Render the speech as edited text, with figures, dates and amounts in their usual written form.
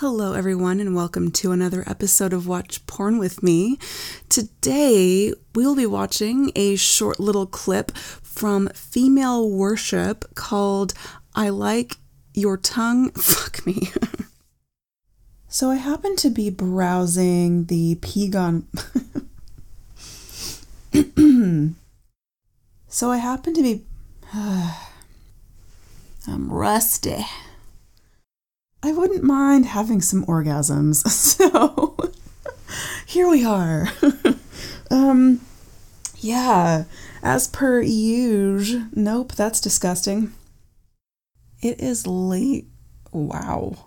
Hello, everyone, and welcome to another episode of Watch Porn with Me. Today, we'll be watching a short little clip from Female Worship called I Like Your Tongue, Fuck Me. So I happened to be browsing the Pegon... I'm rusty. I wouldn't mind having some orgasms, so here we are. Yeah, as per usual. Nope, that's disgusting. It is late. Wow.